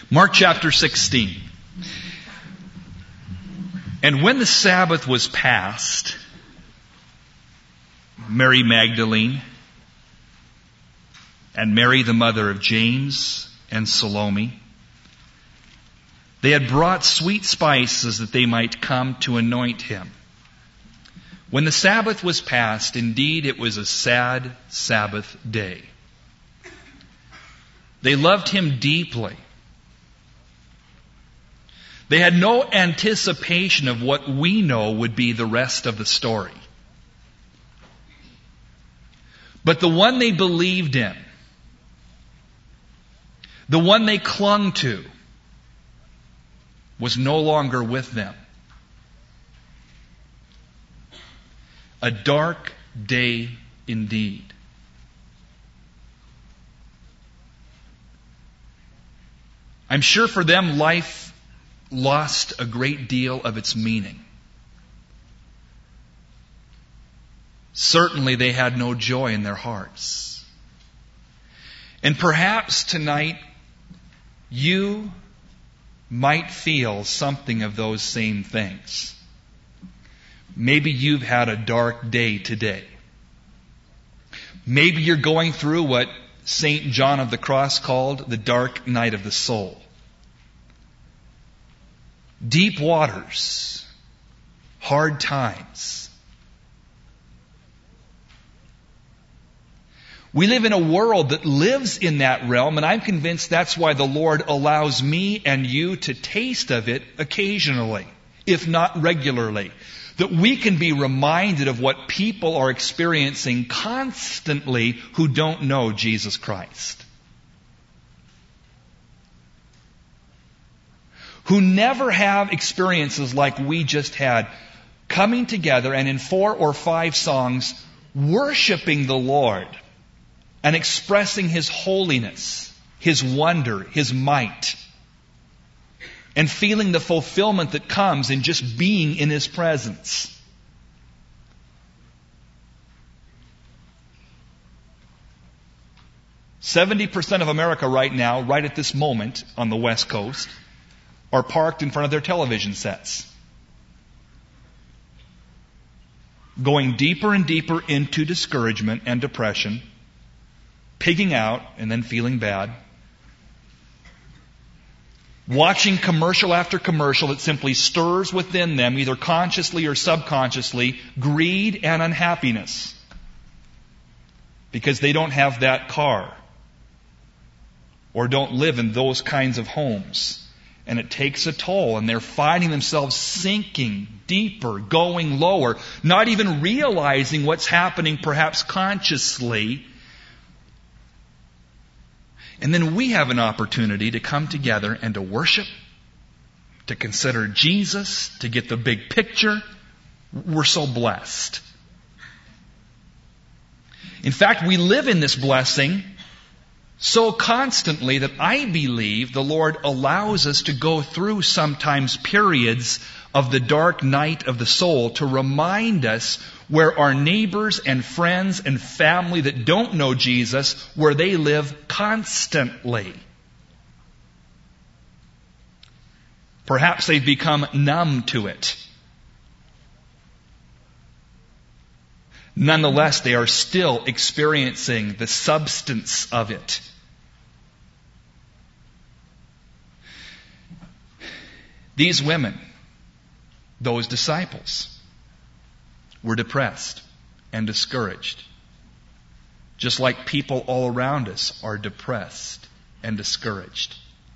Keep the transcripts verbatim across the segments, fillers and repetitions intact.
Mark chapter sixteen. And when the Sabbath was past, Mary Magdalene and Mary the mother of James and Salome, they had brought sweet spices that they might come to anoint him. When the Sabbath was past, indeed it was a sad Sabbath day. They loved him deeply. They had no anticipation of what we know would be the rest of the story. But the one they believed in, the one they clung to, was no longer with them. A dark day indeed. I'm sure for them life lost a great deal of its meaning. Certainly they had no joy in their hearts. And perhaps tonight you might feel something of those same things. Maybe you've had a dark day today. Maybe you're going through what Saint John of the Cross called the dark night of the soul. Deep waters, hard times. We live in a world that lives in that realm, and I'm convinced that's why the Lord allows me and you to taste of it occasionally, if not regularly. That we can be reminded of what people are experiencing constantly who don't know Jesus Christ. Who never have experiences like we just had, coming together and in four or five songs worshiping the Lord and expressing His holiness, His wonder, His might, and feeling the fulfillment that comes in just being in His presence. seventy percent of America right now, right at this moment on the West Coast, are parked in front of their television sets, going deeper and deeper into discouragement and depression, pigging out and then feeling bad, watching commercial after commercial that simply stirs within them, either consciously or subconsciously, greed and unhappiness because they don't have that car or don't live in those kinds of homes. And it takes a toll, and they're finding themselves sinking deeper, going lower, not even realizing what's happening perhaps consciously. And then we have an opportunity to come together and to worship, to consider Jesus, to get the big picture. We're so blessed. In fact, we live in this blessing so constantly that I believe the Lord allows us to go through sometimes periods of the dark night of the soul to remind us where our neighbors and friends and family that don't know Jesus, where they live constantly. Perhaps they've become numb to it. Nonetheless, they are still experiencing the substance of it. These women, those disciples, were depressed and discouraged, just like people all around us are depressed and discouraged.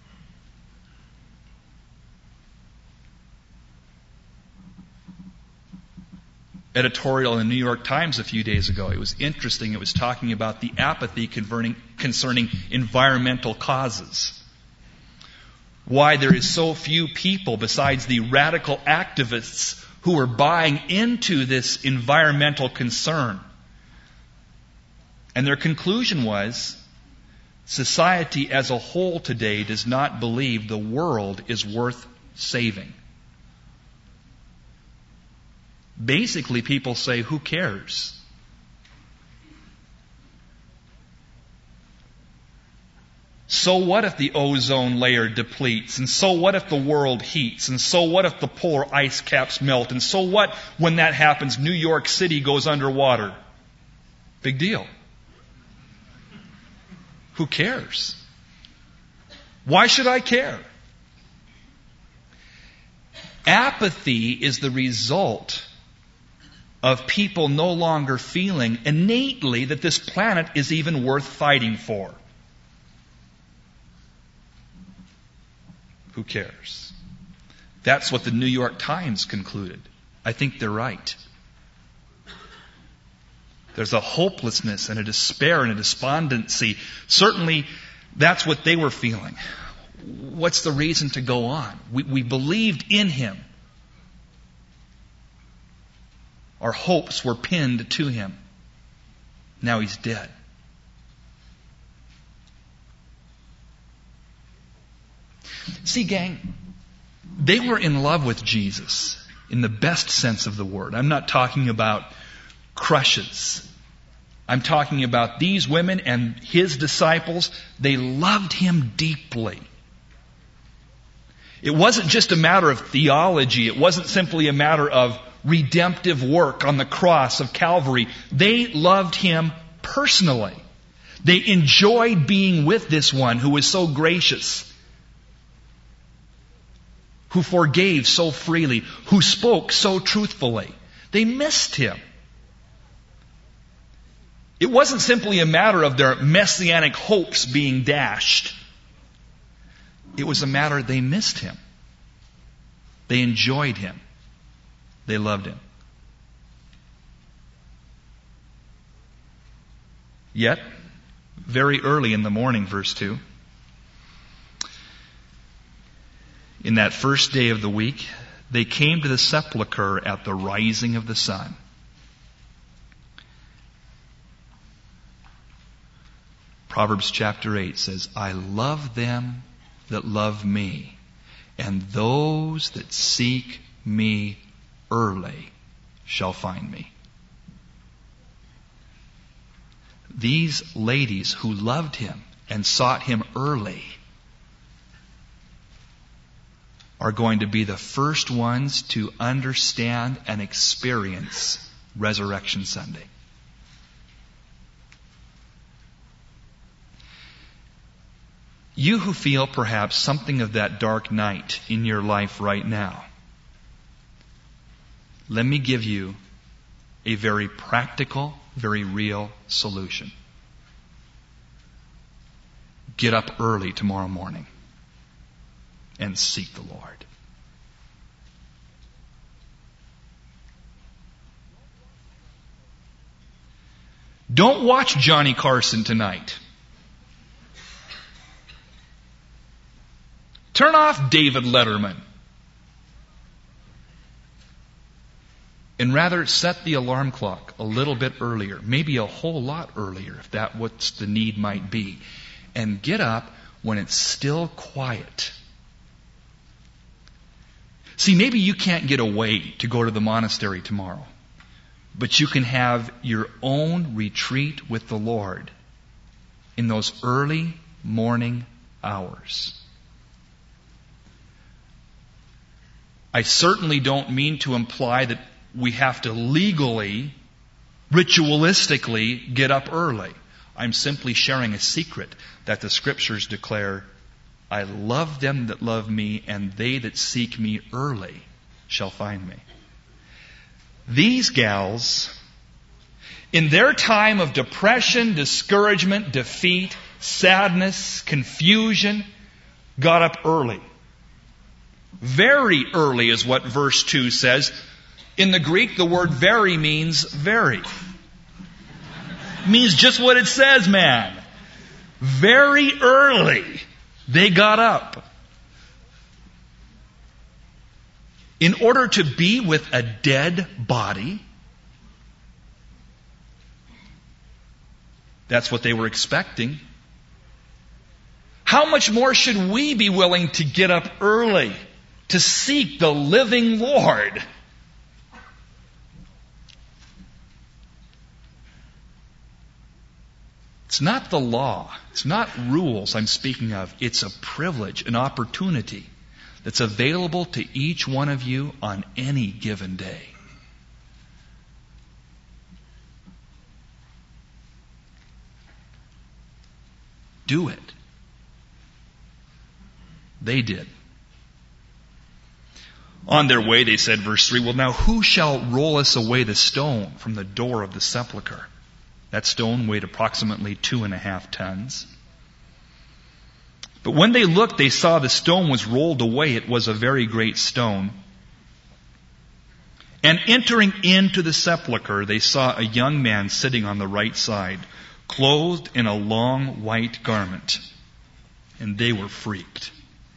Editorial in the New York Times a few days ago. It was interesting. It was talking about the apathy concerning environmental causes. Why there is so few people besides the radical activists who are buying into this environmental concern. And their conclusion was, society as a whole today does not believe the world is worth saving. Basically, people say, who cares? So what if the ozone layer depletes? And so what if the world heats? And so what if the polar ice caps melt? And so what when that happens, New York City goes underwater? Big deal. Who cares? Why should I care? Apathy is the result of people no longer feeling innately that this planet is even worth fighting for. Who cares? That's what the New York Times concluded. I think they're right. There's a hopelessness and a despair and a despondency. Certainly, that's what they were feeling. What's the reason to go on? We, we believed in Him. Our hopes were pinned to Him. Now He's dead. See, gang, they were in love with Jesus in the best sense of the word. I'm not talking about crushes. I'm talking about these women and His disciples. They loved Him deeply. It wasn't just a matter of theology. It wasn't simply a matter of redemptive work on the cross of Calvary. They loved Him personally. They enjoyed being with this one who was so gracious, who forgave so freely, who spoke so truthfully. They missed Him. It wasn't simply a matter of their messianic hopes being dashed. It was a matter they missed Him. They enjoyed Him. They loved Him. Yet, very early in the morning, verse two, in that first day of the week, they came to the sepulchre at the rising of the sun. Proverbs chapter eight says, I love them that love me, and those that seek me early shall find me. These ladies who loved Him and sought Him early are going to be the first ones to understand and experience Resurrection Sunday. You who feel perhaps something of that dark night in your life right now, let me give you a very practical, very real solution. Get up early tomorrow morning and seek the Lord. Don't watch Johnny Carson tonight. Turn off David Letterman. And rather set the alarm clock a little bit earlier, maybe a whole lot earlier if that what the need might be. And get up when it's still quiet. See, maybe you can't get away to go to the monastery tomorrow, but you can have your own retreat with the Lord in those early morning hours. I certainly don't mean to imply that we have to legally, ritualistically get up early. I'm simply sharing a secret that the Scriptures declare, I love them that love me, and they that seek me early shall find me. These gals, in their time of depression, discouragement, defeat, sadness, confusion, got up early. Very early is what verse two says. In the Greek, the word very means very. It means just what it says, man. Very early, they got up. In order to be with a dead body, that's what they were expecting. How much more should we be willing to get up early to seek the living Lord? It's not the law. It's not rules I'm speaking of. It's a privilege, an opportunity that's available to each one of you on any given day. Do it. They did. On their way, they said, verse three, well, now who shall roll us away the stone from the door of the sepulchre? That stone weighed approximately two and a half tons. But when they looked, they saw the stone was rolled away. It was a very great stone. And entering into the sepulchre, they saw a young man sitting on the right side, clothed in a long white garment. And they were freaked.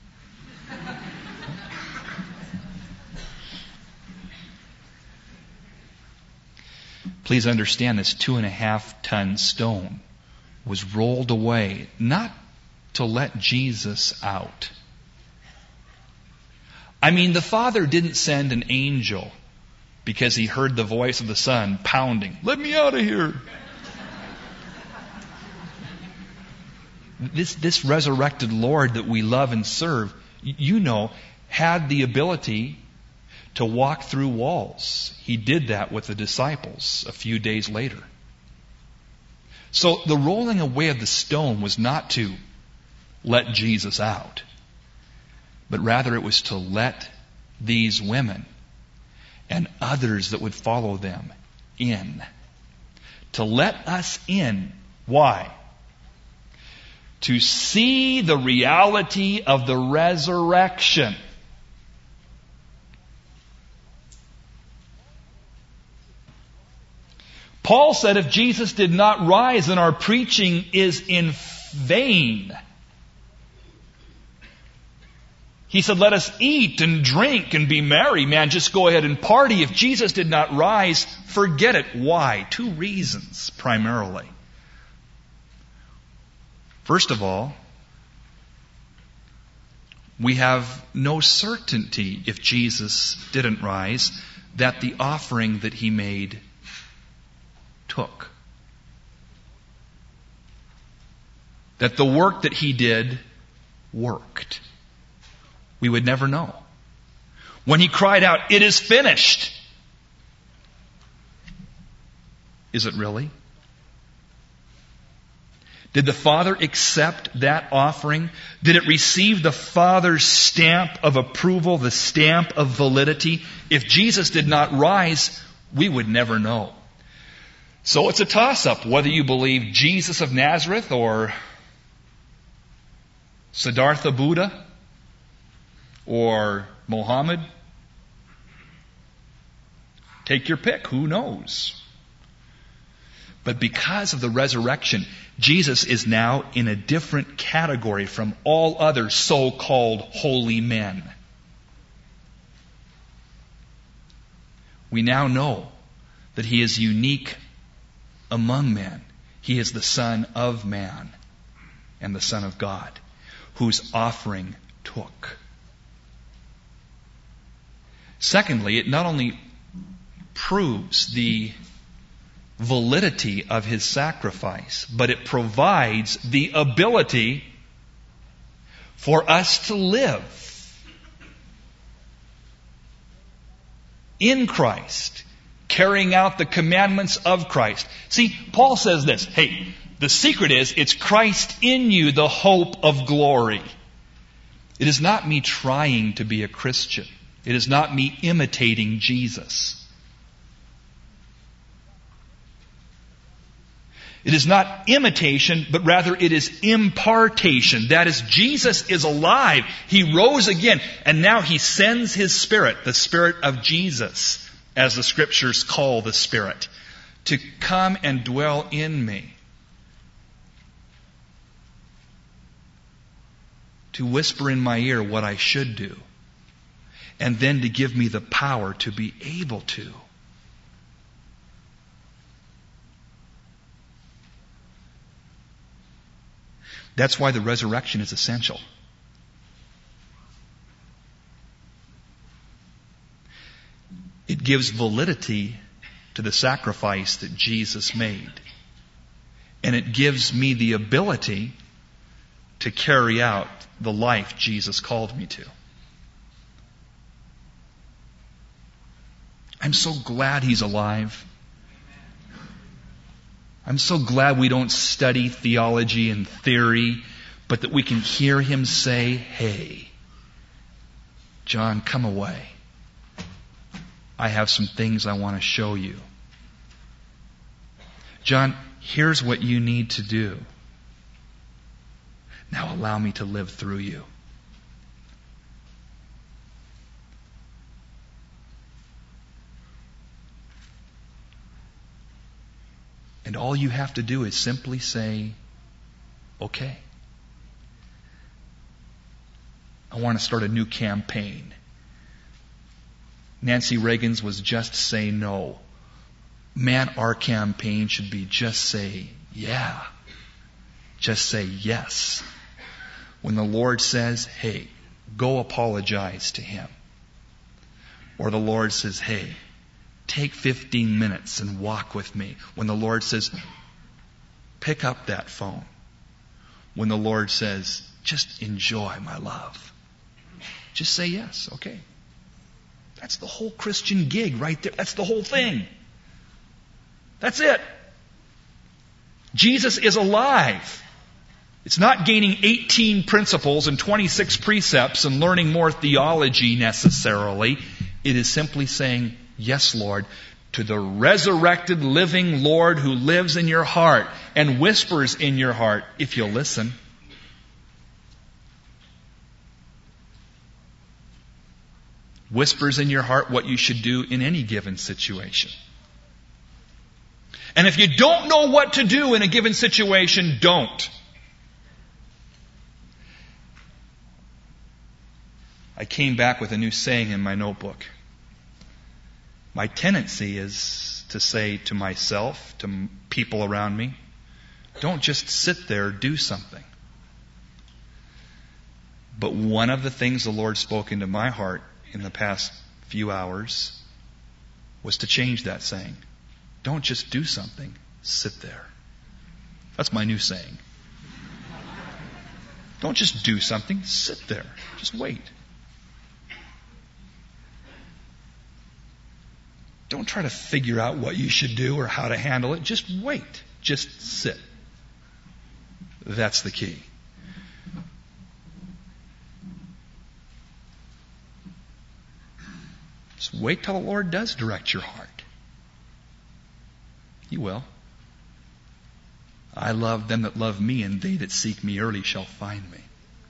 Please understand, this two and a half ton stone was rolled away, not to let Jesus out. I mean, the Father didn't send an angel because he heard the voice of the Son pounding, "Let me out of here." This, this resurrected Lord that we love and serve, you know, had the ability to walk through walls. He did that with the disciples a few days later. So the rolling away of the stone was not to let Jesus out, but rather it was to let these women and others that would follow them in. To let us in. Why? To see the reality of the resurrection. Paul said if Jesus did not rise, then our preaching is in vain. He said, let us eat and drink and be merry. Man, just go ahead and party. If Jesus did not rise, forget it. Why? Two reasons, primarily. First of all, we have no certainty, if Jesus didn't rise, that the offering that he made took. That the work that he did worked. We would never know. When he cried out, "It is finished," is it really? Did the Father accept that offering? Did it receive the Father's stamp of approval, the stamp of validity? If Jesus did not rise, we would never know. So it's a toss-up whether you believe Jesus of Nazareth or Siddhartha Buddha or Mohammed. Take your pick. Who knows? But because of the resurrection, Jesus is now in a different category from all other so-called holy men. We now know that he is unique among men. He is the Son of Man and the Son of God, whose offering took. Secondly, it not only proves the validity of his sacrifice, but it provides the ability for us to live in Christ, carrying out the commandments of Christ. See, Paul says this, hey, the secret is, it's Christ in you, the hope of glory. It is not me trying to be a Christian. It is not me imitating Jesus. It is not imitation, but rather it is impartation. That is, Jesus is alive. He rose again, and now he sends his Spirit, the Spirit of Jesus, as the Scriptures call the Spirit, to come and dwell in me. To whisper in my ear what I should do, and then to give me the power to be able to. That's why the resurrection is essential. It gives validity to the sacrifice that Jesus made. And it gives me the ability to carry out the life Jesus called me to. I'm so glad He's alive. I'm so glad we don't study theology and theory, but that we can hear Him say, hey, John, come away. I have some things I want to show you. John, here's what you need to do. Now allow me to live through you. And all you have to do is simply say, okay. I want to start a new campaign. Nancy Reagan's was just say no. Man, our campaign should be just say yeah. Just say yes. When the Lord says, hey, go apologize to him. Or the Lord says, hey, take fifteen minutes and walk with me. When the Lord says, pick up that phone. When the Lord says, just enjoy my love. Just say yes, okay. That's the whole Christian gig right there. That's the whole thing. That's it. Jesus is alive. It's not gaining eighteen principles and twenty-six precepts and learning more theology necessarily. It is simply saying, yes, Lord, to the resurrected living Lord who lives in your heart and whispers in your heart, if you'll listen. Whispers in your heart what you should do in any given situation. And if you don't know what to do in a given situation, don't. I came back with a new saying in my notebook. My tendency is to say to myself, to people around me, don't just sit there, do something. But one of the things the Lord spoke into my heart in the past few hours was to change that saying. Don't just do something, sit there. That's my new saying. Don't just do something, sit there. Just wait. Don't try to figure out what you should do or how to handle it. Just wait. Just sit. That's the key. Just wait till the Lord does direct your heart. He will. I love them that love me, and they that seek me early shall find me.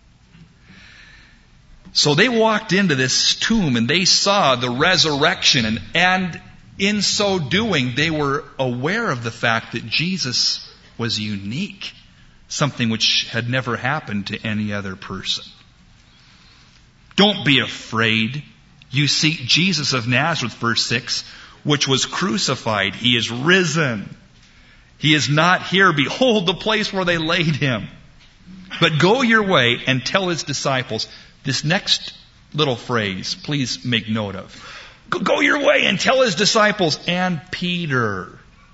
So they walked into this tomb and they saw the resurrection, and, and in so doing, they were aware of the fact that Jesus was unique, something which had never happened to any other person. Don't be afraid. You see, Jesus of Nazareth, verse six, which was crucified, He is risen. He is not here. Behold the place where they laid Him. But go your way and tell His disciples. This next little phrase, please make note of. Go your way and tell His disciples and Peter.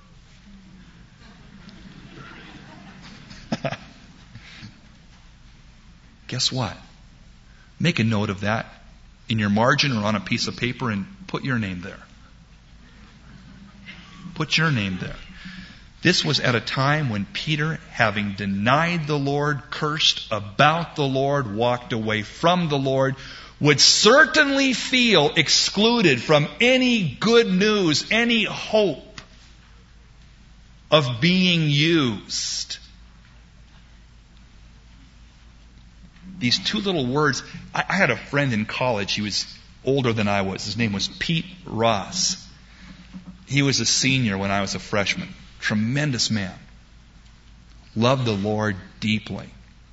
Guess what? Make a note of that in your margin or on a piece of paper and put your name there. Put your name there. This was at a time when Peter, having denied the Lord, cursed about the Lord, walked away from the Lord, would certainly feel excluded from any good news, any hope of being used. These two little words. I, I had a friend in college. He was older than I was. His name was Pete Ross. He was a senior when I was a freshman. Tremendous man. Loved the Lord deeply.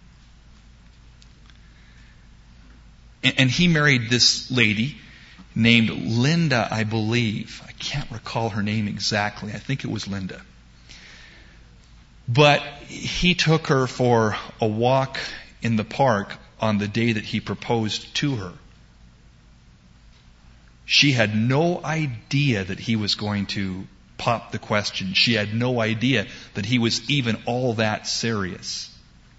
And, and he married this lady named Linda, I believe. I can't recall her name exactly. I think it was Linda. But he took her for a walk in the park on the day that he proposed to her. She had no idea that he was going to popped the question. She had no idea that he was even all that serious.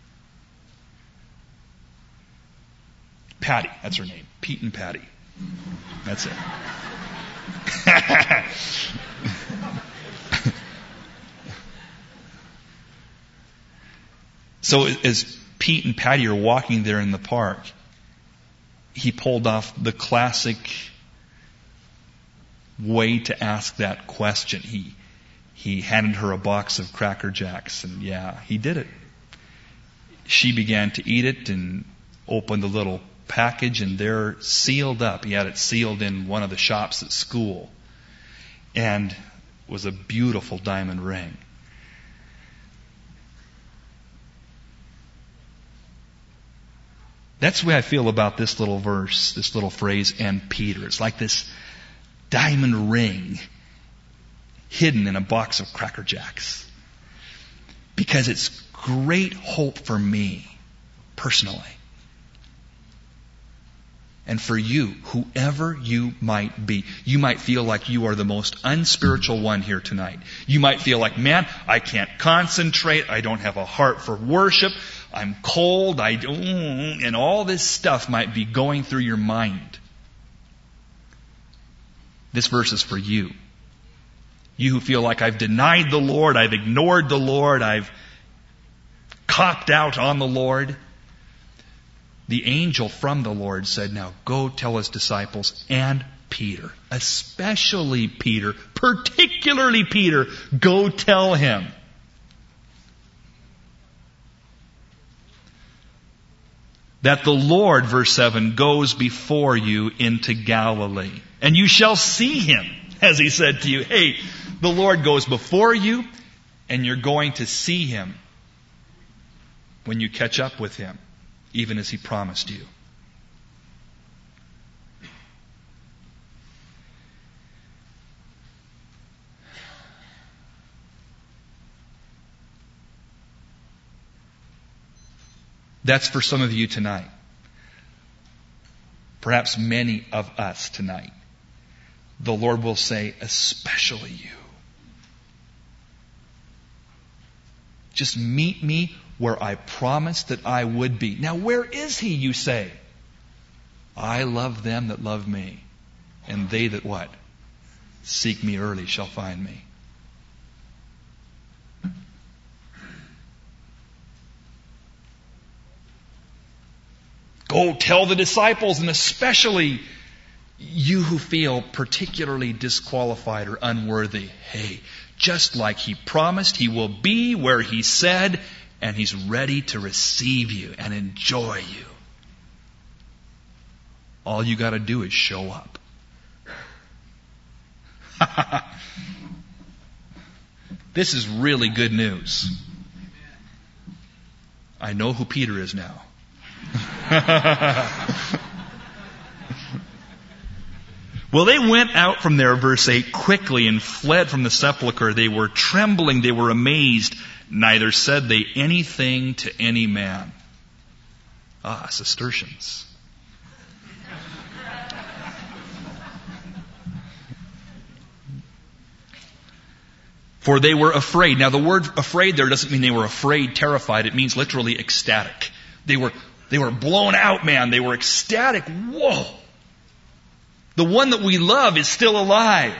Patty, that's her name. Pete and Patty. That's it. So as Pete and Patty are walking there in the park, he pulled off the classic way to ask that question. He he handed her a box of Cracker Jacks, and yeah, he did it. She began to eat it and opened the little package, and they're sealed up. He had it sealed in one of the shops at school, and it was a beautiful diamond ring. That's the way I feel about this little verse, this little phrase, and Peter. It's like this diamond ring hidden in a box of Cracker Jacks. Because it's great hope for me, personally. And for you, whoever you might be. You might feel like you are the most unspiritual one here tonight. You might feel like, man, I can't concentrate. I don't have a heart for worship. I'm cold. I don't, and all this stuff might be going through your mind. This verse is for you. You who feel like I've denied the Lord, I've ignored the Lord, I've copped out on the Lord. The angel from the Lord said, now go tell his disciples and Peter, especially Peter, particularly Peter, go tell him. That the Lord, verse seven, goes before you into Galilee. And you shall see him, as he said to you. Hey, the Lord goes before you, and you're going to see him when you catch up with him, even as he promised you. That's for some of you tonight. Perhaps many of us tonight. The Lord will say, especially you. Just meet me where I promised that I would be. Now, where is he, you say? I love them that love me. And they that what? Seek me early shall find me. Go tell the disciples, and especially you who feel particularly disqualified or unworthy. Hey, just like he promised, he will be where he said, and he's ready to receive you and enjoy you. All you got to do is show up. This is really good news. I know who Peter is now. Well, they went out from there, verse eight, quickly and fled from the sepulchre. They were trembling, they were amazed, neither said they anything to any man. Ah, Cistercians. For they were afraid. Now, the word afraid there doesn't mean they were afraid, terrified. It means literally ecstatic. They were They were blown out, man. They were ecstatic. Whoa! The one that we love is still alive.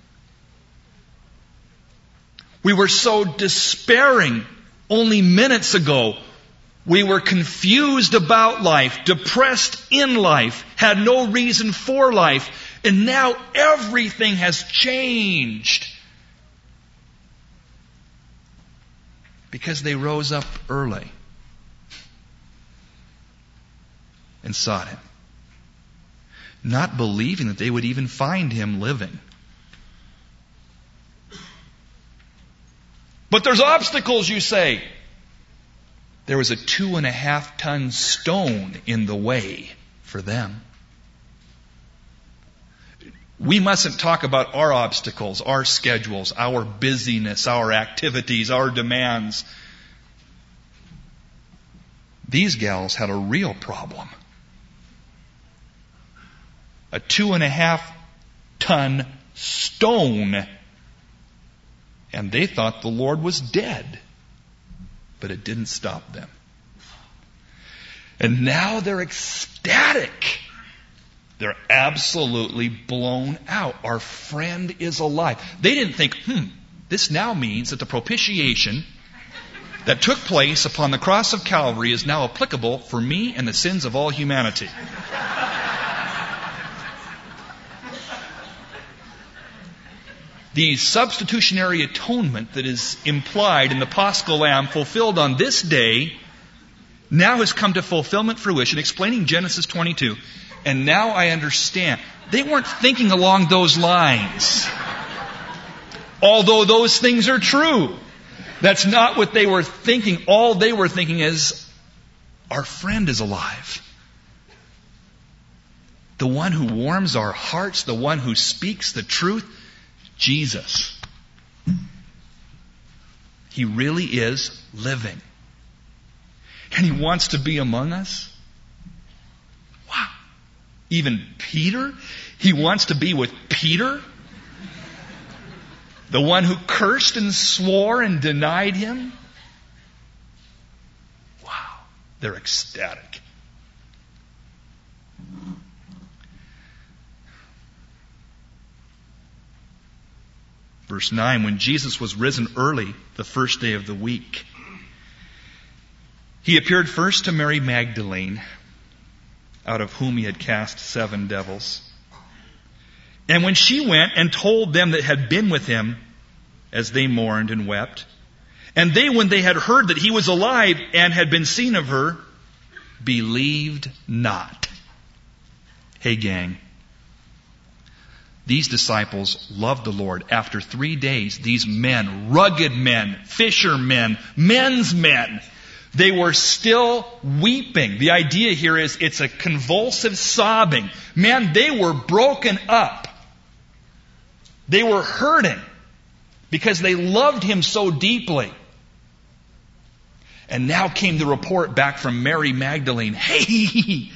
We were so despairing only minutes ago. We were confused about life, depressed in life, had no reason for life, and now everything has changed. Because they rose up early and sought him, not believing that they would even find him living. But there's obstacles, you say. There was a two and a half ton stone in the way for them. We mustn't talk about our obstacles, our schedules, our busyness, our activities, our demands. These gals had a real problem. A two and a half ton stone And they thought the Lord was dead. But it didn't stop them. And now they're ecstatic. They're absolutely blown out. Our friend is alive. They didn't think, hmm, this now means that the propitiation that took place upon the cross of Calvary is now applicable for me and the sins of all humanity. The substitutionary atonement that is implied in the Paschal Lamb fulfilled on this day now has come to fulfillment, fruition, explaining Genesis twenty-two. And now I understand. They weren't thinking along those lines. Although those things are true. That's not what they were thinking. All they were thinking is, our friend is alive. The one who warms our hearts, the one who speaks the truth, Jesus. He really is living. And He wants to be among us. Wow. Even Peter? He wants to be with Peter? The one who cursed and swore and denied Him? Wow. They're ecstatic. Verse nine, when Jesus was risen early, the first day of the week, He appeared first to Mary Magdalene, out of whom He had cast seven devils. And when she went and told them that had been with Him, as they mourned and wept, and they, when they had heard that He was alive and had been seen of her, believed not. Hey gang, these disciples loved the Lord. After three days, these men, rugged men, fishermen, men's men, they were still weeping. The idea here is it's a convulsive sobbing. Man, they were broken up. They were hurting because they loved Him so deeply. And now came the report back from Mary Magdalene. Hey,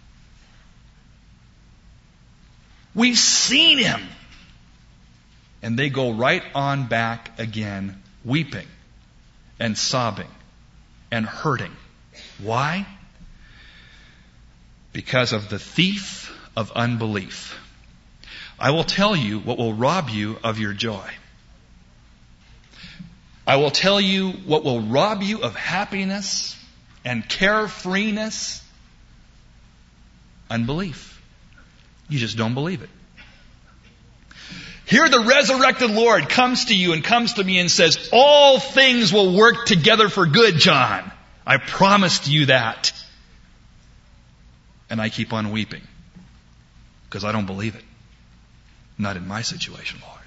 we've seen Him. And they go right on back again, weeping and sobbing and hurting. Why? Because of the thief of unbelief. I will tell you what will rob you of your joy. I will tell you what will rob you of happiness and carefreeness. Unbelief. You just don't believe it. Here the resurrected Lord comes to you and comes to me and says, all things will work together for good, John. I promised you that. And I keep on weeping because I don't believe it. Not in my situation, Lord.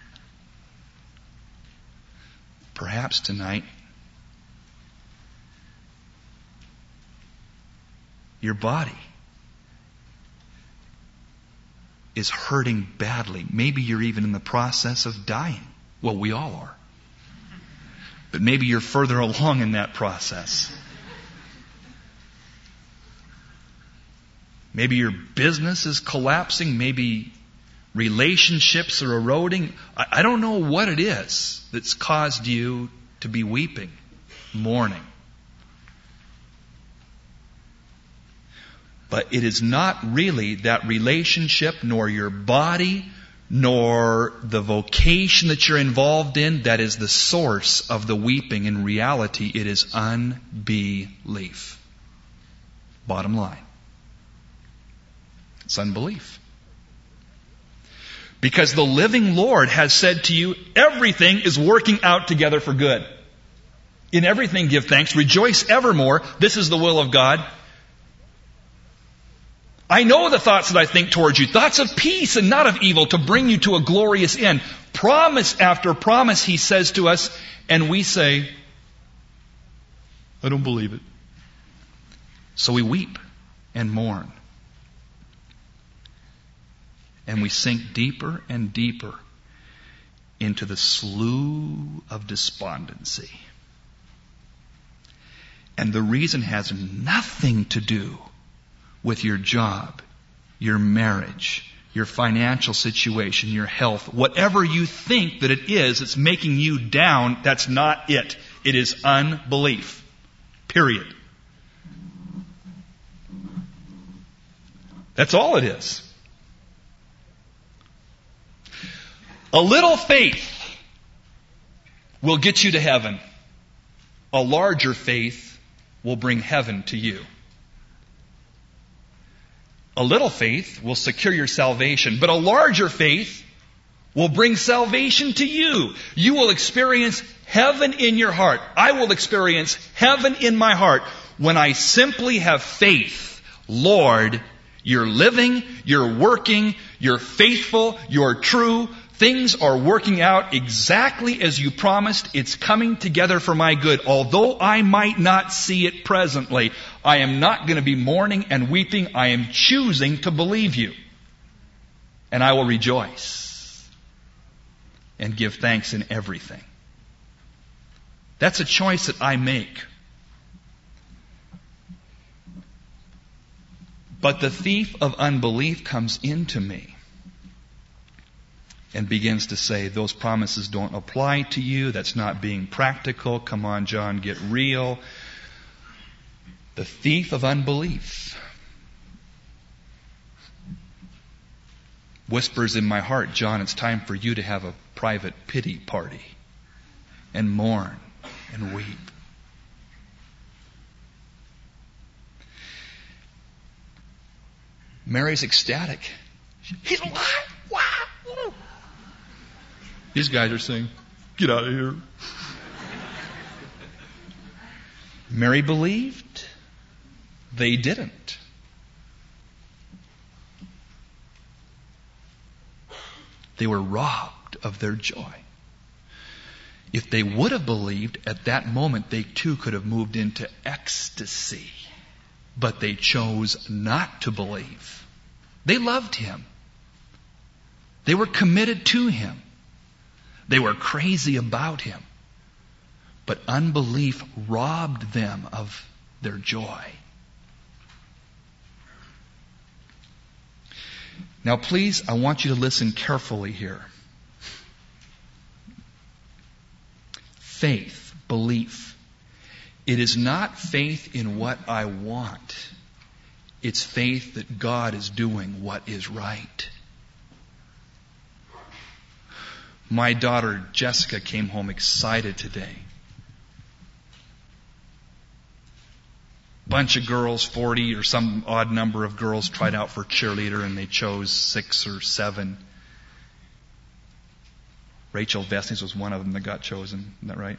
Perhaps tonight, your body is hurting badly. Maybe you're even in the process of dying. Well, we all are. But maybe you're further along in that process. Maybe your business is collapsing. Maybe relationships are eroding. I don't know what it is that's caused you to be weeping, mourning. But it is not really that relationship, nor your body, nor the vocation that you're involved in that is the source of the weeping. In reality, it is unbelief. Bottom line. It's unbelief. Because the living Lord has said to you, everything is working out together for good. In everything give thanks, rejoice evermore. This is the will of God. I know the thoughts that I think towards you, thoughts of peace and not of evil, to bring you to a glorious end. Promise after promise, He says to us, and we say, I don't believe it. So we weep and mourn. And we sink deeper and deeper into the slough of despondency. And the reason has nothing to do with your job, your marriage, your financial situation, your health, whatever you think that it is that's making you down, that's not it. It is unbelief. Period. That's all it is. A little faith will get you to heaven. A larger faith will bring heaven to you. A little faith will secure your salvation, but a larger faith will bring salvation to you. You will experience heaven in your heart. I will experience heaven in my heart when I simply have faith. Lord, you're living, you're working, you're faithful, you're true. Things are working out exactly as you promised. It's coming together for my good. Although I might not see it presently, I am not going to be mourning and weeping. I am choosing to believe you. And I will rejoice and give thanks in everything. That's a choice that I make. But the thief of unbelief comes into me and begins to say, those promises don't apply to you. That's not being practical. Come on, John, get real. The thief of unbelief whispers in my heart, John, it's time for you to have a private pity party and mourn and weep. Mary's ecstatic. He's alive. Wow. These guys are saying, get out of here. Mary believed. They didn't. They were robbed of their joy. If they would have believed at that moment, they too could have moved into ecstasy. But they chose not to believe. They loved Him. They were committed to Him. They were crazy about Him. But unbelief robbed them of their joy. Now please, I want you to listen carefully here. Faith, belief. It is not faith in what I want. It's faith that God is doing what is right. My daughter Jessica came home excited today. Bunch of girls, forty or some odd number of girls tried out for cheerleader and they chose six or seven. Rachel Vestnes was one of them that got chosen. Isn't that right?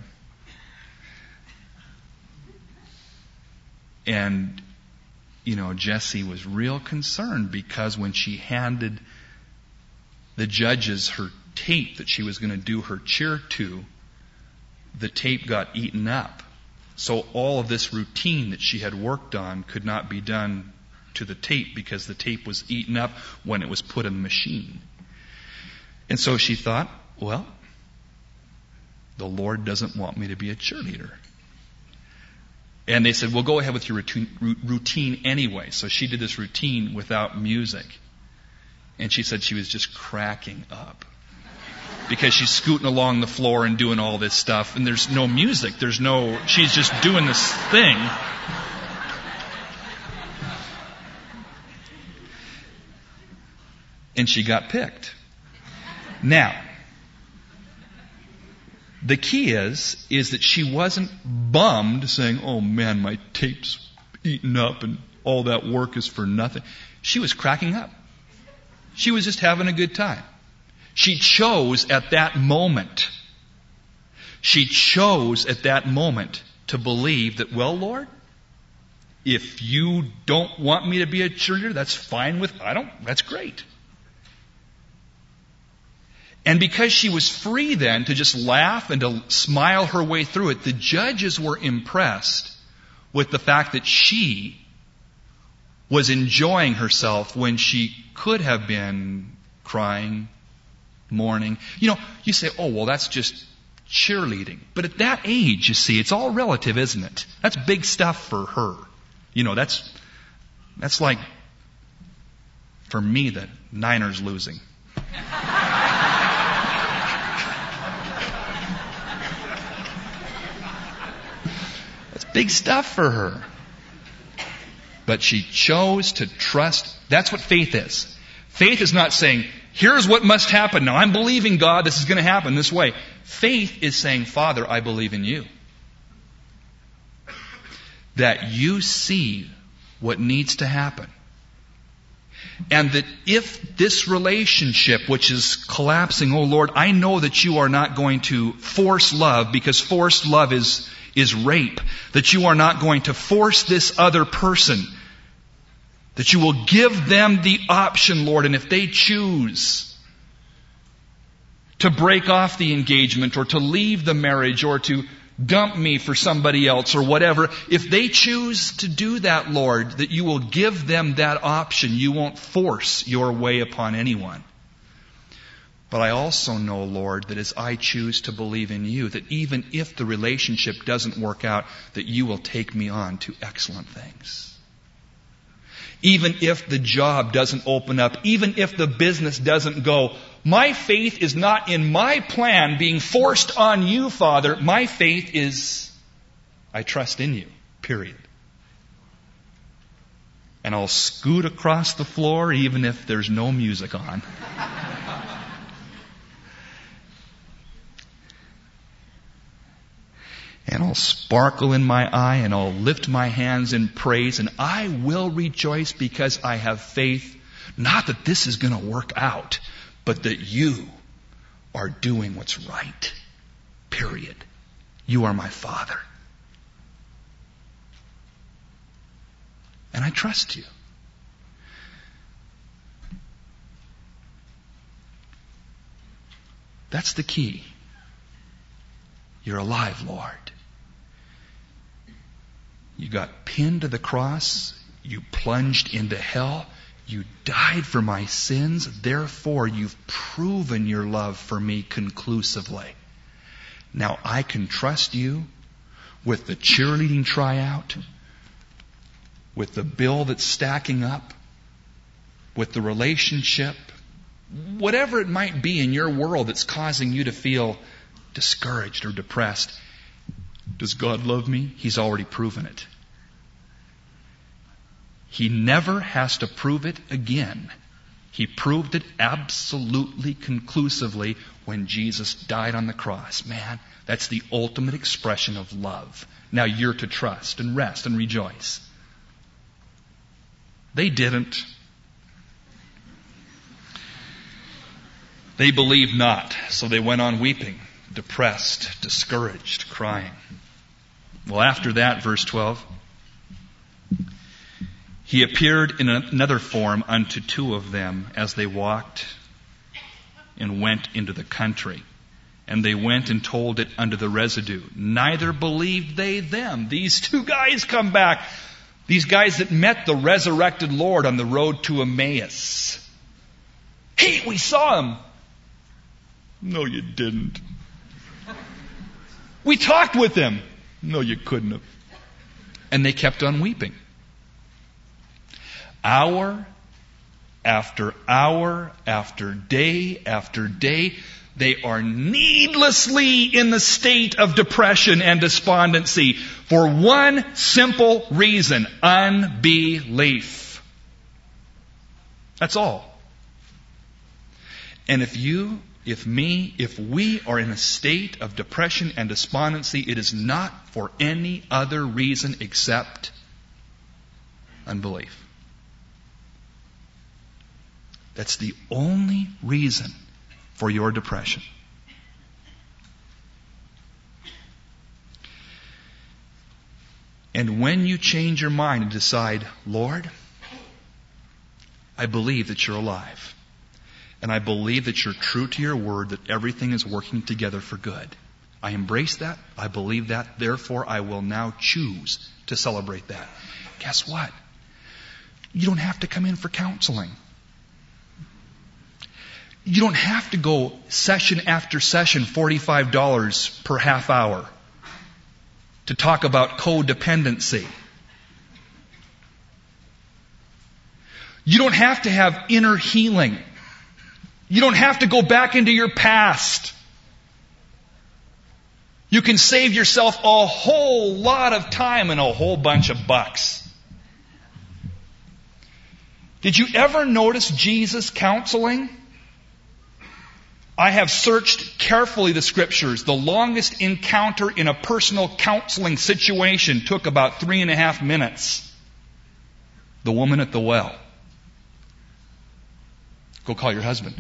And, you know, Jessie was real concerned because when she handed the judges her tape that she was going to do her cheer to, the tape got eaten up. So all of this routine that she had worked on could not be done to the tape because the tape was eaten up when it was put in the machine. And so she thought, well, the Lord doesn't want me to be a cheerleader. And they said, well, go ahead with your routine anyway. So she did this routine without music. And she said she was just cracking up. Because she's scooting along the floor and doing all this stuff. And there's no music. There's no, she's just doing this thing. And she got picked. Now, the key is, is that she wasn't bummed saying, oh man, my tape's eaten up and all that work is for nothing. She was cracking up. She was just having a good time. She chose at that moment, she chose at that moment to believe that, well, Lord, if you don't want me to be a cheerleader, that's fine with, I don't, that's great. And because she was free then to just laugh and to smile her way through it, the judges were impressed with the fact that she was enjoying herself when she could have been crying, mourning. You know, you say, oh, well, that's just cheerleading. But at that age, you see, it's all relative, isn't it? That's big stuff for her. You know, that's, that's like For me, the Niners losing. That's big stuff for her. But she chose to trust. That's what faith is. Faith is not saying, here's what must happen. Now I'm believing God, this is going to happen this way. Faith is saying, Father, I believe in you. That you see what needs to happen. And that if this relationship, which is collapsing, oh Lord, I know that you are not going to force love, because forced love is, is rape. That you are not going to force this other person. That you will give them the option, Lord, and if they choose to break off the engagement or to leave the marriage or to dump me for somebody else or whatever, if they choose to do that, Lord, that you will give them that option. You won't force your way upon anyone. But I also know, Lord, that as I choose to believe in you, that even if the relationship doesn't work out, that you will take me on to excellent things. Even if the job doesn't open up, even if the business doesn't go, my faith is not in my plan being forced on you, Father. My faith is, I trust in you, period. And I'll scoot across the floor even if there's no music on. And I'll sparkle in my eye and I'll lift my hands in praise and I will rejoice because I have faith. Not that this is going to work out, but that you are doing what's right. Period. You are my Father. And I trust you. That's the key. You're alive, Lord. You got pinned to the cross. You plunged into hell. You died for my sins. Therefore, you've proven your love for me conclusively. Now I can trust you with the cheerleading tryout, with the bill that's stacking up, with the relationship, whatever it might be in your world that's causing you to feel discouraged or depressed. Does God love me? He's already proven it. He never has to prove it again. He proved it absolutely conclusively when Jesus died on the cross. Man, that's the ultimate expression of love. Now you're to trust and rest and rejoice. They didn't. They believed not, so they went on weeping, depressed, discouraged, crying. Well, after that, verse twelve, he appeared in another form unto two of them as they walked and went into the country. And they went and told it unto the residue. Neither believed they them. These two guys come back. These guys that met the resurrected Lord on the road to Emmaus. Hey, we saw him. No, you didn't. We talked with him. No, you couldn't have. And they kept on weeping. Hour after hour after day after day, they are needlessly in the state of depression and despondency for one simple reason: unbelief. That's all. And if you, if me, if we are in a state of depression and despondency, it is not for any other reason except unbelief. That's the only reason for your depression. And when you change your mind and decide, Lord, I believe that you're alive. And I believe that you're true to your word, that everything is working together for good. I embrace that. I believe that. Therefore, I will now choose to celebrate that. Guess what? You don't have to come in for counseling. You don't have to go session after session, forty-five dollars per half hour, to talk about codependency. You don't have to have inner healing. You don't have to go back into your past. You can save yourself a whole lot of time and a whole bunch of bucks. Did you ever notice Jesus counseling? I have searched carefully the scriptures. The longest encounter in a personal counseling situation took about three and a half minutes. The woman at the well. Go call your husband.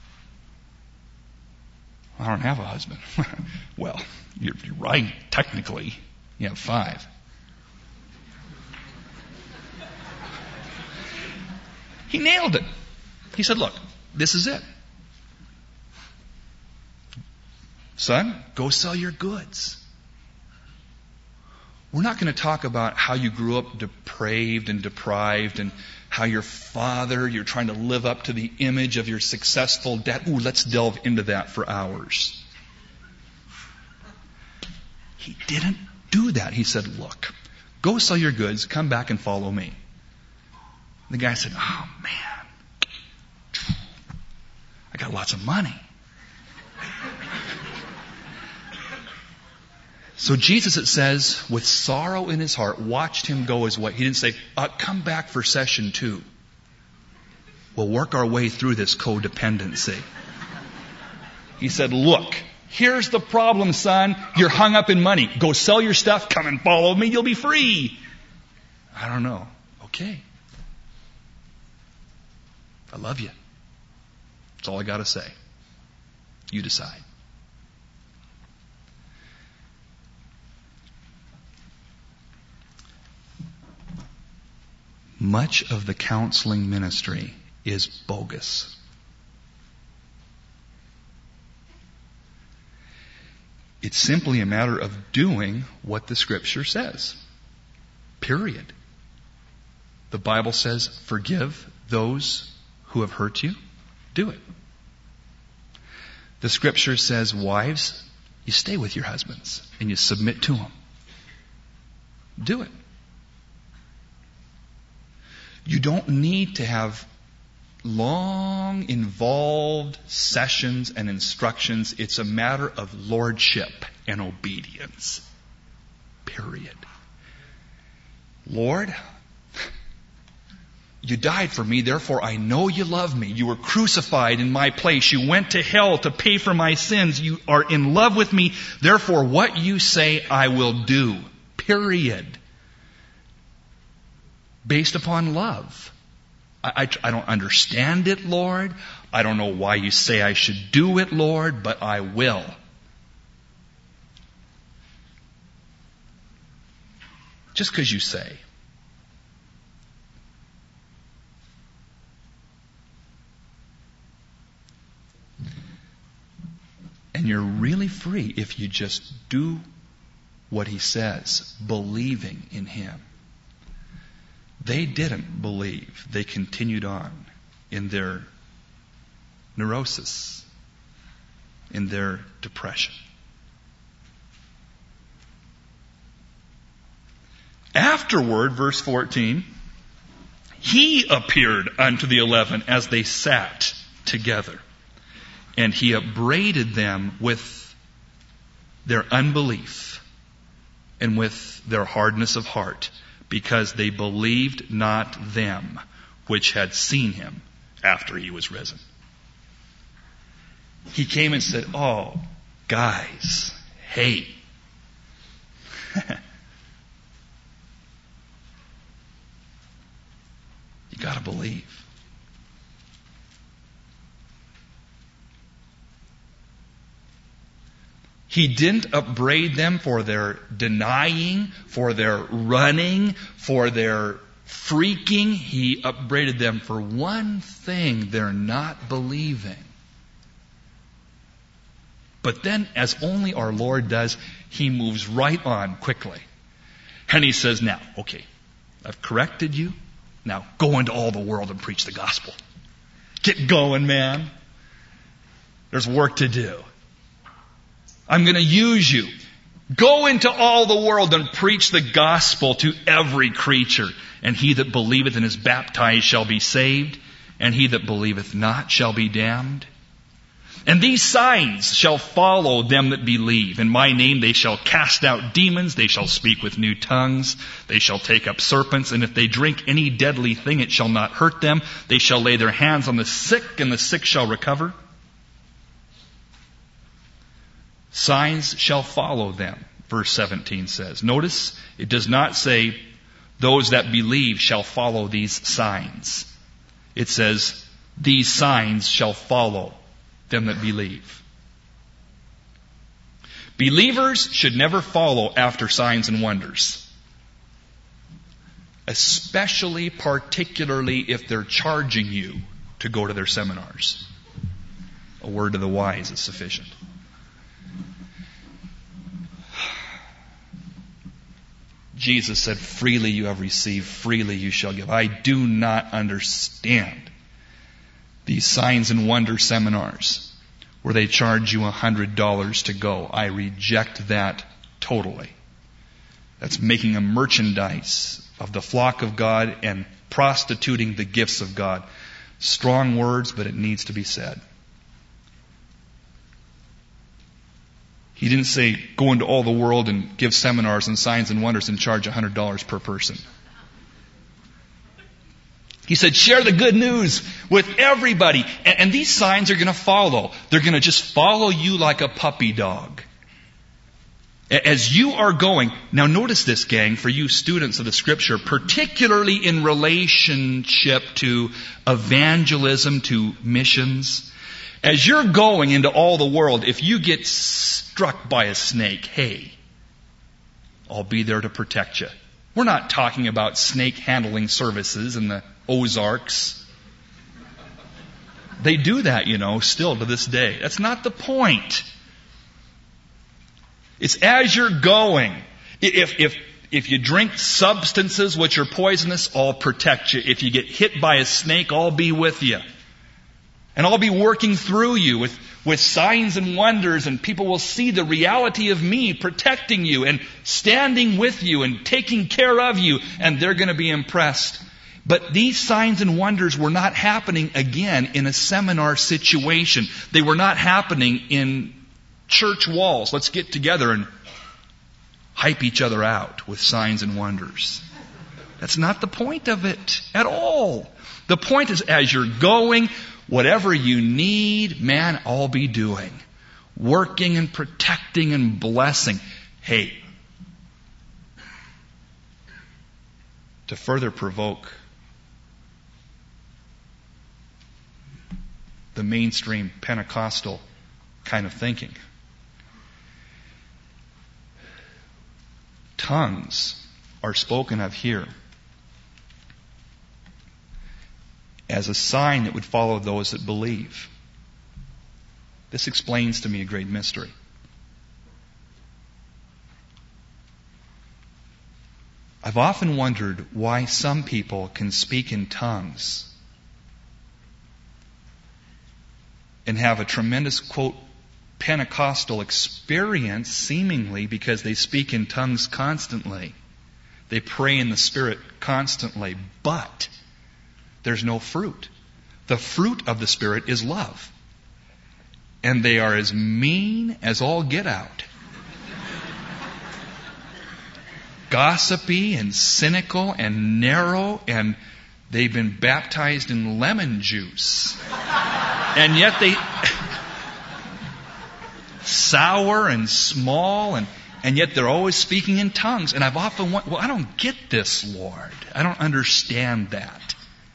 I don't have a husband. Well, you're, you're right, technically. You have five. He nailed it. He said, look, this is it. Son, go sell your goods. We're not going to talk about how you grew up depraved and deprived and how your father, you're trying to live up to the image of your successful dad. Ooh, let's delve into that for hours. He didn't do that. He said, look, go sell your goods, come back and follow me. The guy said, oh man, I got lots of money. So Jesus, it says, with sorrow in his heart, watched him go his way. He didn't say, uh, come back for session two. We'll work our way through this codependency. He said, look, here's the problem, son. You're hung up in money. Go sell your stuff. Come and follow me. You'll be free. I don't know. Okay. I love you. That's all I got to say. You decide. Much of the counseling ministry is bogus. It's simply a matter of doing what the Scripture says. Period. The Bible says, forgive those who have hurt you. Do it. The Scripture says, wives, you stay with your husbands and you submit to them. Do it. You don't need to have long, involved sessions and instructions. It's a matter of lordship and obedience. Period. Lord, you died for me, therefore I know you love me. You were crucified in my place. You went to hell to pay for my sins. You are in love with me. Therefore, what you say I will do. Period. Based upon love. I, I, I don't understand it, Lord. I don't know why you say I should do it, Lord, but I will. Just because you say. And you're really free if you just do what he says, believing in him. They didn't believe. They continued on in their neurosis, in their depression. Afterward, verse fourteen, he appeared unto the eleven as they sat together, and he upbraided them with their unbelief and with their hardness of heart, because they believed not them which had seen him after he was risen. He came and said, oh, guys, hey. You got to believe. He didn't upbraid them for their denying, for their running, for their freaking. He upbraided them for one thing: they're not believing. But then, as only our Lord does, he moves right on quickly. And he says, now, okay, I've corrected you. Now go into all the world and preach the gospel. Get going, man. There's work to do. I'm going to use you. Go into all the world and preach the gospel to every creature. And he that believeth and is baptized shall be saved, and he that believeth not shall be damned. And these signs shall follow them that believe. In my name they shall cast out demons, they shall speak with new tongues, they shall take up serpents, and if they drink any deadly thing it shall not hurt them. They shall lay their hands on the sick, and the sick shall recover. Signs shall follow them, verse seventeen says. Notice, it does not say, those that believe shall follow these signs. It says, these signs shall follow them that believe. Believers should never follow after signs and wonders. Especially, particularly, if they're charging you to go to their seminars. A word to the wise is sufficient. Jesus said, freely you have received, freely you shall give. I do not understand these signs and wonder seminars where they charge you a hundred dollars to go. I reject that totally. That's making a merchandise of the flock of God and prostituting the gifts of God. Strong words, but it needs to be said. He didn't say, go into all the world and give seminars on signs and wonders and charge a hundred dollars per person. He said, share the good news with everybody. And, and these signs are going to follow. They're going to just follow you like a puppy dog. As you are going, now notice this, gang, for you students of the Scripture, particularly in relationship to evangelism, to missions. As you're going into all the world, if you get struck by a snake, hey, I'll be there to protect you. We're not talking about snake handling services in the Ozarks. They do that, you know, still to this day. That's not the point. It's as you're going. If, if, if you drink substances which are poisonous, I'll protect you. If you get hit by a snake, I'll be with you. And I'll be working through you with, with signs and wonders, and people will see the reality of me protecting you and standing with you and taking care of you, and they're going to be impressed. But these signs and wonders were not happening again in a seminar situation. They were not happening in church walls. Let's get together and hype each other out with signs and wonders. That's not the point of it at all. The point is, as you're going, whatever you need, man, I'll be doing. Working and protecting and blessing. Hey, to further provoke the mainstream Pentecostal kind of thinking, tongues are spoken of here as a sign that would follow those that believe. This explains to me a great mystery. I've often wondered why some people can speak in tongues and have a tremendous, quote, Pentecostal experience, seemingly because they speak in tongues constantly. They pray in the Spirit constantly, but there's no fruit. The fruit of the Spirit is love. And they are as mean as all get out. Gossipy and cynical and narrow, and they've been baptized in lemon juice. And yet they... sour and small, and, and yet they're always speaking in tongues. And I've often wondered, well, I don't get this, Lord. I don't understand that.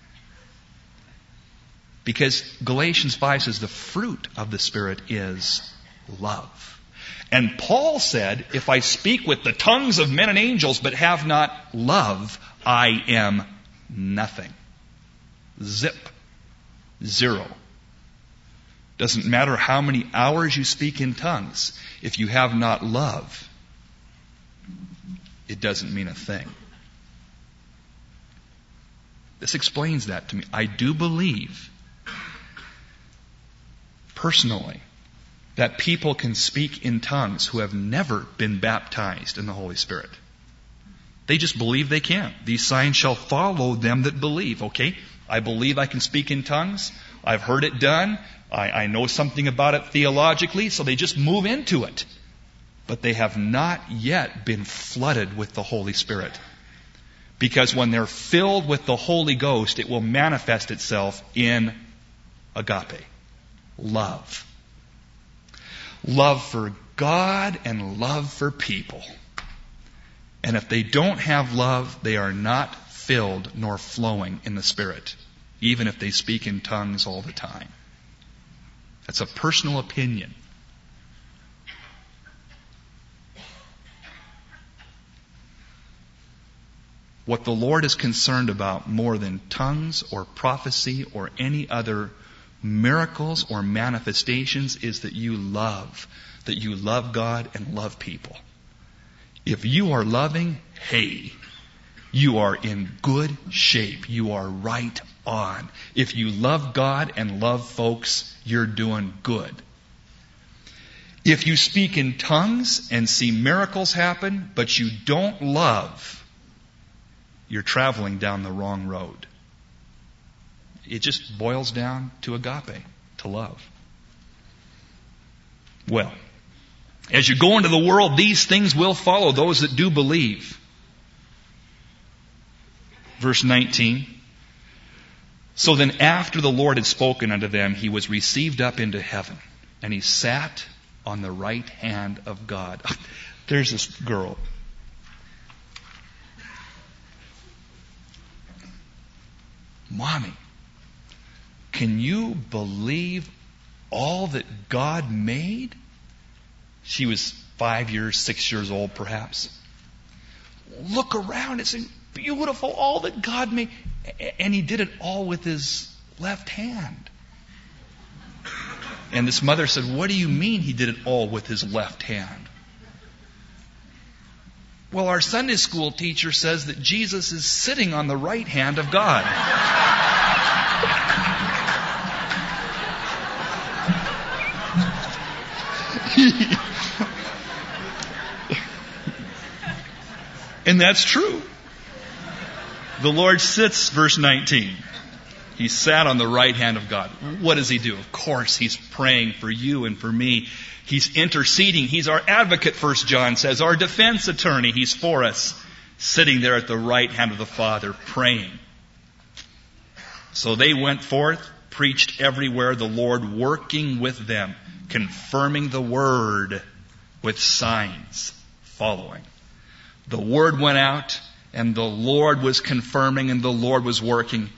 Because Galatians five says the fruit of the Spirit is love. And Paul said, if I speak with the tongues of men and angels but have not love, I am nothing. Zip. Zero. Doesn't matter how many hours you speak in tongues. If you have not love, it doesn't mean a thing. This explains that to me. I do believe, personally, that people can speak in tongues who have never been baptized in the Holy Spirit. They just believe they can. These signs shall follow them that believe. Okay, I believe I can speak in tongues. I've heard it done. I, I know something about it theologically, so they just move into it. But they have not yet been flooded with the Holy Spirit. Because when they're filled with the Holy Ghost, it will manifest itself in agape, love. Love for God and love for people. And if they don't have love, they are not filled nor flowing in the Spirit, even if they speak in tongues all the time. That's a personal opinion. What the Lord is concerned about more than tongues or prophecy or any other miracles or manifestations is that you love, that you love God and love people. If you are loving, hey, you are in good shape. You are right on. If you love God and love folks, you're doing good. If you speak in tongues and see miracles happen, but you don't love, you're traveling down the wrong road. It just boils down to agape, to love. Well, as you go into the world, these things will follow those that do believe. Verse nineteen. So then after the Lord had spoken unto them, he was received up into heaven, and he sat on the right hand of God. There's this girl. Mommy, can you believe all that God made? She was five years, six years old perhaps. Look around, it's beautiful, all that God made. And he did it all with his left hand. And this mother said, what do you mean he did it all with his left hand? Well, our Sunday school teacher says that Jesus is sitting on the right hand of God. And that's true. The Lord sits, verse nineteen. He sat on the right hand of God. What does he do? Of course, he's praying for you and for me. He's interceding. He's our advocate, First John says, our defense attorney. He's for us, sitting there at the right hand of the Father, praying. So they went forth, preached everywhere, the Lord working with them, confirming the word with signs following. The word went out, and the Lord was confirming, and the Lord was working,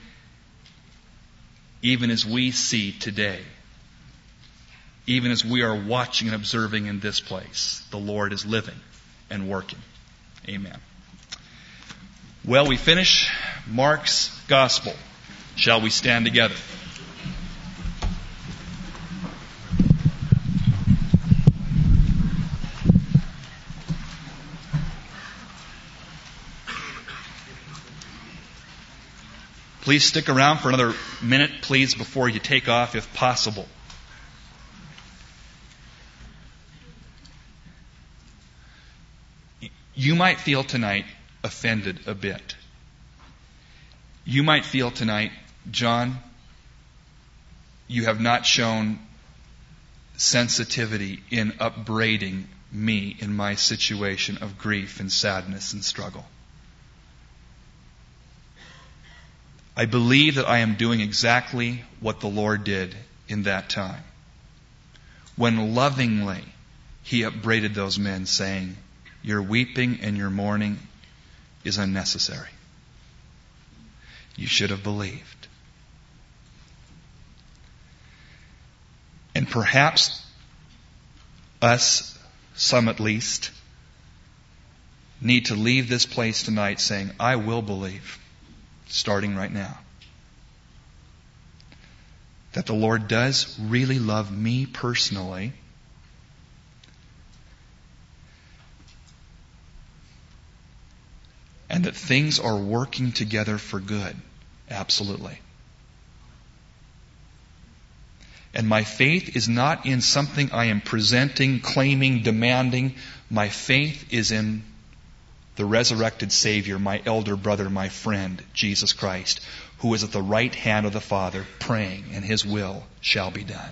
even as we see today. Even as we are watching and observing in this place, the Lord is living and working. Amen. Well, we finish Mark's Gospel. Shall we stand together? Please stick around for another minute, please, before you take off, if possible. You might feel tonight offended a bit. You might feel tonight, John, you have not shown sensitivity in upbraiding me in my situation of grief and sadness and struggle. I believe that I am doing exactly what the Lord did in that time, when lovingly He upbraided those men, saying, your weeping and your mourning is unnecessary. You should have believed. And perhaps us, some at least, need to leave this place tonight saying, I will believe, starting right now, that the Lord does really love me personally, and that things are working together for good. Absolutely. And my faith is not in something I am presenting, claiming, demanding. My faith is in the resurrected Savior, my elder brother, my friend, Jesus Christ, who is at the right hand of the Father, praying, and His will shall be done.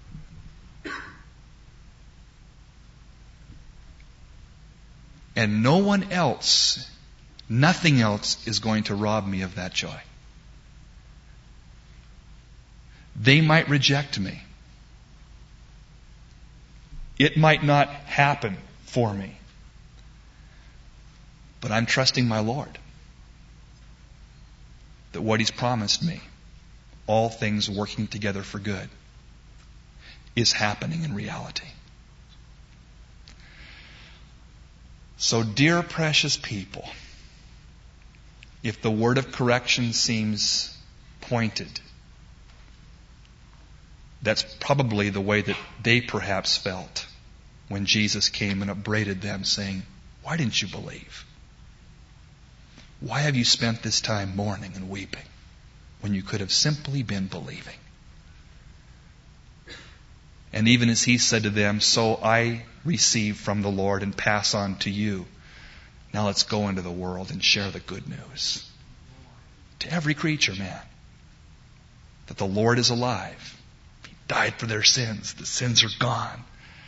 And no one else, nothing else is going to rob me of that joy. They might reject me. It might not happen for me. But I'm trusting my Lord that what He's promised me, all things working together for good, is happening in reality. So, dear precious people, if the word of correction seems pointed, that's probably the way that they perhaps felt when Jesus came and upbraided them, saying, "Why didn't you believe? Why have you spent this time mourning and weeping when you could have simply been believing?" And even as He said to them, "So I receive from the Lord and pass on to you. Now let's go into the world and share the good news to every creature, man, that the Lord is alive. He died for their sins. The sins are gone.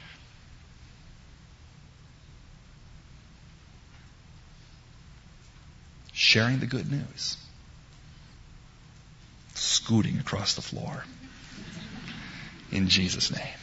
Sharing the good news." Scooting across the floor. In Jesus' name.